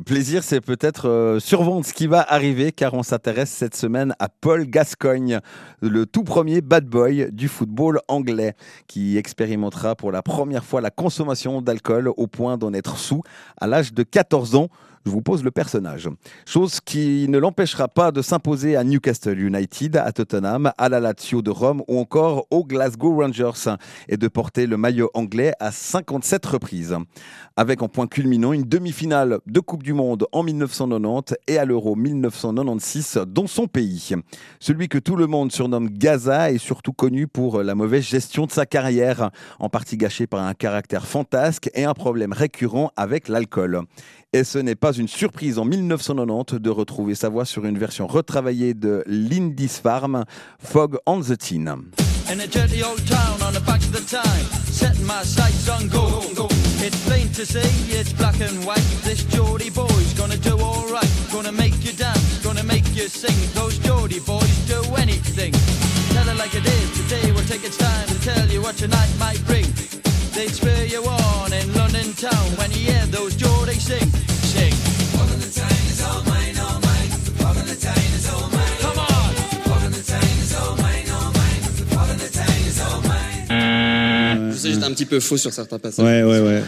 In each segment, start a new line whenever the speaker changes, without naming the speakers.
plaisir, c'est peut-être survendre ce qui va arriver, car on s'intéresse cette semaine à Paul Gascoigne, le tout premier bad boy du football anglais, qui expérimentera pour la première fois la consommation d'alcool au point d'en être sous à l'âge de 14 ans. Je vous pose le personnage. Chose qui ne l'empêchera pas de s'imposer à Newcastle United, à Tottenham, à la Lazio de Rome ou encore aux Glasgow Rangers et de porter le maillot anglais à 57 reprises. Avec en point culminant une demi-finale de Coupe du Monde en 1990 et à l'Euro 1996 dans son pays. Celui que tout le monde surnomme Gaza est surtout connu pour la mauvaise gestion de sa carrière, en partie gâchée par un caractère fantasque et un problème récurrent avec l'alcool. Et ce n'est pas une surprise en 1990 de retrouver sa voix sur une version retravaillée de Lindisfarne, Fog on the Teen.
In a dirty old town on the back of the time, setting my sights on gold. It's plain to see, it's black and white. This Geordie boy's gonna do alright. Gonna make you dance, gonna make you sing. Those Geordie boys do anything. Tell it like it is, today we'll take its time to tell you what tonight might bring. They spur you on in London town when you hear those Geordie sing. Sing. Fog on the Tyne is all mine, all mine. Fog on the Tyne is all mine. Come on! Fog on the Tyne is all mine, all mine. Fog on the Tyne is all mine.
Je sais, j'étais un petit peu faux sur certains passages.
Ouais.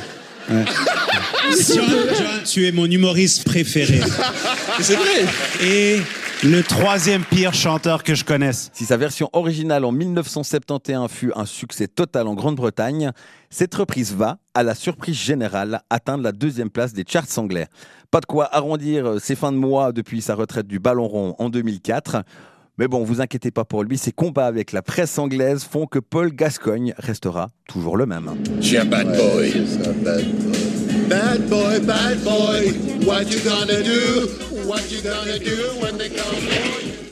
Johan, tu es mon humoriste préféré.
C'est vrai.
Et le troisième pire chanteur que je connaisse.
Si sa version originale en 1971 fut un succès total en Grande-Bretagne, cette reprise va, à la surprise générale, atteindre la 2e place des charts anglais. Pas de quoi arrondir ses fins de mois depuis sa retraite du ballon rond en 2004. Mais bon, vous inquiétez pas pour lui, ses combats avec la presse anglaise font que Paul Gascoigne restera toujours le même.
Je suis un bad boy. Bad boy, bad boy. What you gonna do? What you gonna do when they come for you?